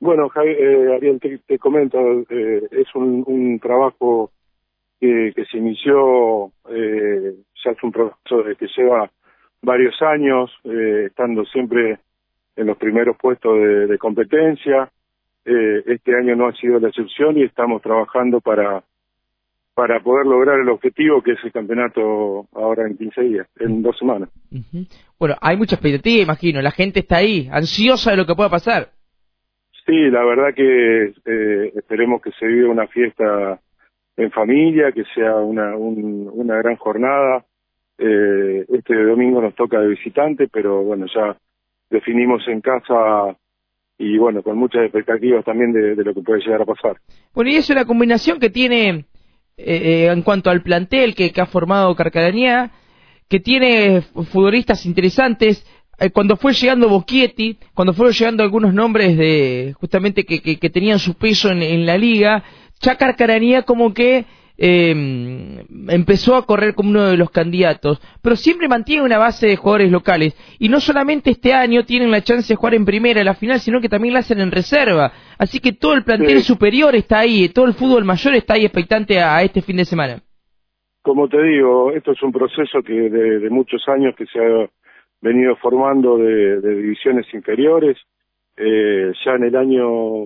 Bueno, Ariel, te comento, es un trabajo que se inició, ya es un proceso que lleva varios años, estando siempre en los primeros puestos de competencia. Este año no ha sido la excepción y estamos trabajando para poder lograr el objetivo, que es el campeonato ahora en 15 días, en 2 semanas. Uh-huh. Bueno, hay mucha expectativa, imagino. La gente está ahí, ansiosa de lo que pueda pasar. Sí, la verdad que esperemos que se viva una fiesta en familia, que sea una gran jornada. Este domingo nos toca de visitante, pero bueno, ya definimos en casa y bueno, con muchas expectativas también de lo que puede llegar a pasar. Bueno, y es una combinación que tiene, en cuanto al plantel que ha formado Carcarañá, que tiene futbolistas interesantes. Cuando fue llegando Boschietti, cuando fueron llegando algunos nombres de justamente que tenían su peso en la liga, ya Carcarañá como que empezó a correr como uno de los candidatos, pero siempre mantiene una base de jugadores locales, y no solamente este año tienen la chance de jugar en primera en la final, sino que también la hacen en reserva, así que todo el plantel superior está ahí, todo el fútbol mayor está ahí expectante a este fin de semana. Como te digo, esto es un proceso que de muchos años que se ha venido formando de divisiones inferiores. Ya en el año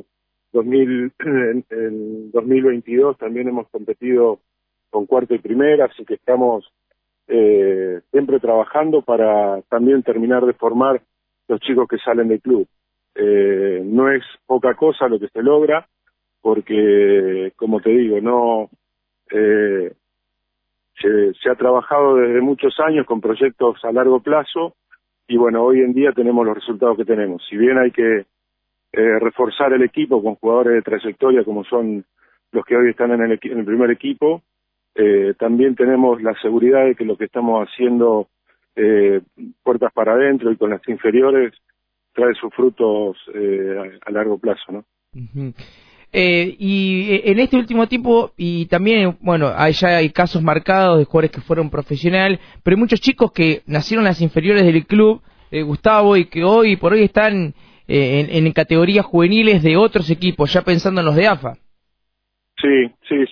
2022 también hemos competido con cuarta y primera, así que estamos siempre trabajando para también terminar de formar los chicos que salen del club. No es poca cosa lo que se logra, porque, como te digo, no se ha trabajado desde muchos años con proyectos a largo plazo, y bueno, hoy en día tenemos los resultados que tenemos. Si bien hay que reforzar el equipo con jugadores de trayectoria como son los que hoy están en el primer equipo, también tenemos la seguridad de que lo que estamos haciendo puertas para adentro y con las inferiores trae sus frutos a largo plazo, ¿no? Uh-huh. Y en este último tiempo, y también, bueno, ya hay casos marcados de jugadores que fueron profesional, pero hay muchos chicos que nacieron en las inferiores del club, Gustavo, y que hoy por hoy están en categorías juveniles de otros equipos, ya pensando en los de AFA. Sí.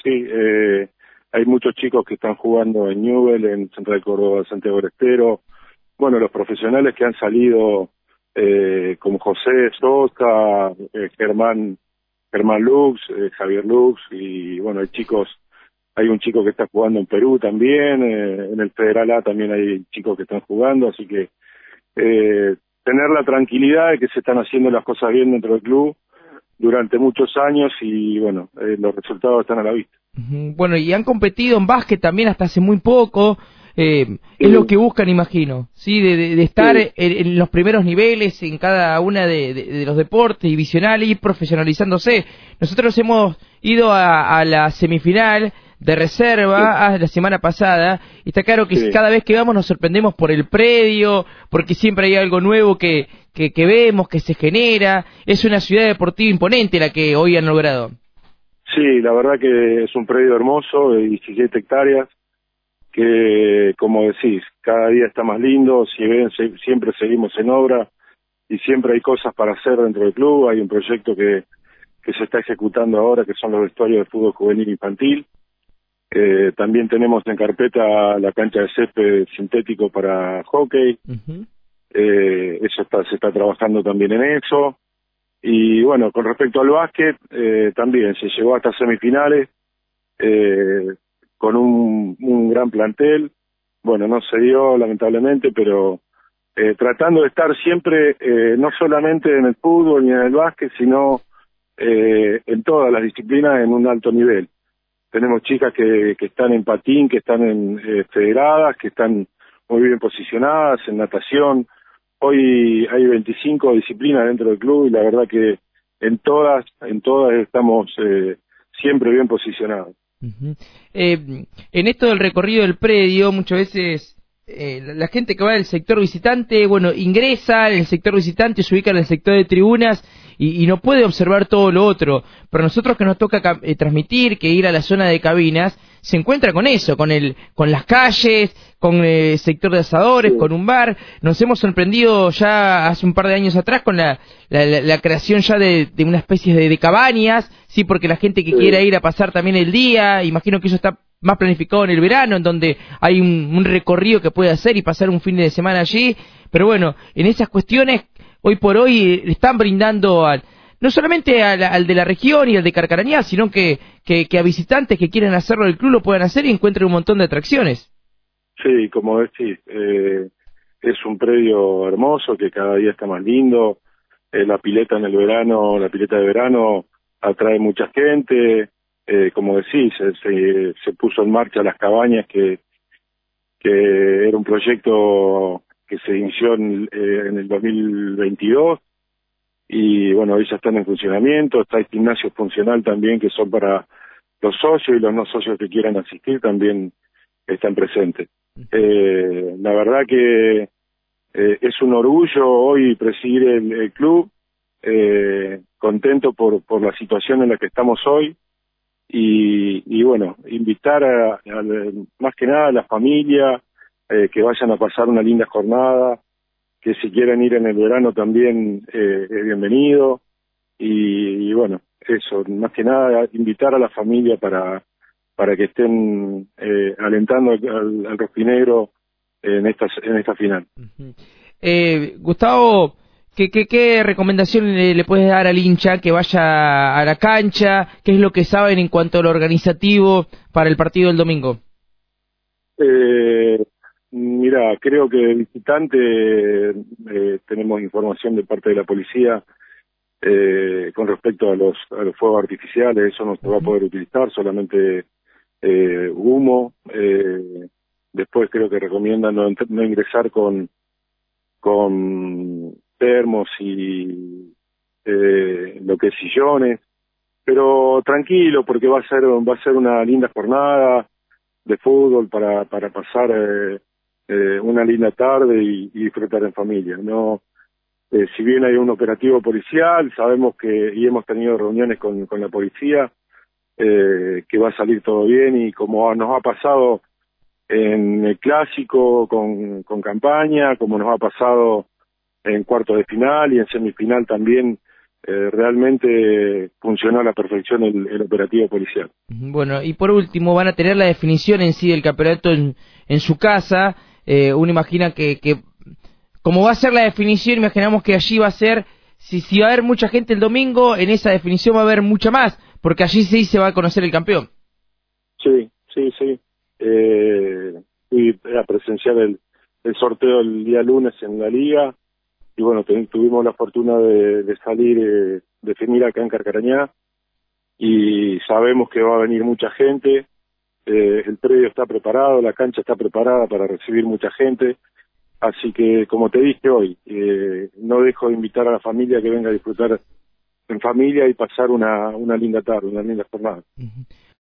Hay muchos chicos que están jugando en Newell, en Central Córdoba, Santiago del Estero. Bueno, los profesionales que han salido, como José Sosa, Germán Lux, Javier Lux, y bueno, hay un chico que está jugando en Perú también, en el Federal A también hay chicos que están jugando, así que tener la tranquilidad de que se están haciendo las cosas bien dentro del club durante muchos años, y bueno, los resultados están a la vista. Bueno, y han competido en básquet también hasta hace muy poco. Sí. Es lo que buscan, imagino, ¿sí? De estar en los primeros niveles en cada una de los deportes divisionales y profesionalizándose. Nosotros hemos ido a la semifinal de reserva la semana pasada, y está claro que cada vez que vamos nos sorprendemos por el predio, porque siempre hay algo nuevo que vemos, que se genera. Es una ciudad deportiva imponente la que hoy han logrado. Sí, la verdad que es un predio hermoso de 17 hectáreas, que, como decís, cada día está más lindo. Si ven, siempre seguimos en obra y siempre hay cosas para hacer dentro del club. Hay un proyecto que se está ejecutando ahora, que son los vestuarios de fútbol juvenil infantil. También tenemos en carpeta la cancha de césped sintético para hockey. Uh-huh. Se está trabajando también en eso. Y bueno, con respecto al básquet, también se llegó hasta semifinales, con un gran plantel. Bueno, no se dio lamentablemente, pero tratando de estar siempre, no solamente en el fútbol ni en el básquet, sino en todas las disciplinas en un alto nivel. Tenemos chicas que están en patín, que están en federadas, que están muy bien posicionadas en natación. Hoy hay 25 disciplinas dentro del club, y la verdad que en todas estamos siempre bien posicionados. Uh-huh. En esto del recorrido del predio, muchas veces la gente que va del sector visitante, bueno, ingresa en el sector visitante, se ubica en el sector de tribunas y no puede observar todo lo otro. Pero nosotros que nos toca transmitir, que ir a la zona de cabinas, se encuentra con eso, con las calles, con el sector de asadores, Sí. con un bar. Nos hemos sorprendido ya hace un par de años atrás con la creación ya de una especie de cabañas, sí, porque la gente que Sí. quiera ir a pasar también el día, imagino que eso está más planificado en el verano, en donde hay un recorrido que puede hacer y pasar un fin de semana allí. Pero bueno, en esas cuestiones, hoy por hoy le están brindando no solamente al de la región y al de Carcarañá, sino que a visitantes que quieran hacerlo del club lo puedan hacer y encuentren un montón de atracciones. Sí, como decís, es un predio hermoso que cada día está más lindo. La pileta en el verano, la pileta de verano atrae mucha gente. Como decís, se puso en marcha las cabañas que era un proyecto que se inició en el 2022 y bueno, hoy ya están en funcionamiento. Está el gimnasio funcional también, que son para los socios y los no socios que quieran asistir también están presentes. La verdad que es un orgullo hoy presidir el club, contento por la situación en la que estamos hoy y bueno, invitar más que nada a la familia que vayan a pasar una linda jornada, que si quieren ir en el verano también es bienvenido y bueno, eso, más que nada invitar a la familia para que estén alentando al rojinegro en esta final. Gustavo, ¿qué recomendación le puedes dar al hincha que vaya a la cancha? ¿Qué es lo que saben en cuanto a lo organizativo para el partido del domingo? Mira, creo que el visitante tenemos información de parte de la policía con respecto a los fuegos artificiales. Eso no se va a poder utilizar, solamente humo. Después creo que recomiendan no ingresar con termos y lo que es sillones, pero tranquilo, porque va a ser una linda jornada de fútbol para pasar una linda tarde y disfrutar en familia. No, si bien hay un operativo policial, sabemos y hemos tenido reuniones con la policía, que va a salir todo bien, y como nos ha pasado en el clásico con Campaña, como nos ha pasado en cuartos de final y en semifinal también, realmente funcionó a la perfección el operativo policial. Bueno, y por último, van a tener la definición en sí del campeonato en su casa. Uno imagina que como va a ser la definición, imaginamos que allí va a ser, si va a haber mucha gente el domingo, en esa definición va a haber mucha más, porque allí sí se va a conocer el campeón. Sí. Fui a presenciar el sorteo el día lunes en la liga, y bueno, tuvimos la fortuna de salir, definir acá en Carcarañá, y sabemos que va a venir mucha gente. El predio está preparado, la cancha está preparada para recibir mucha gente, así que como te dije hoy, no dejo de invitar a la familia que venga a disfrutar en familia y pasar una linda tarde, una linda jornada.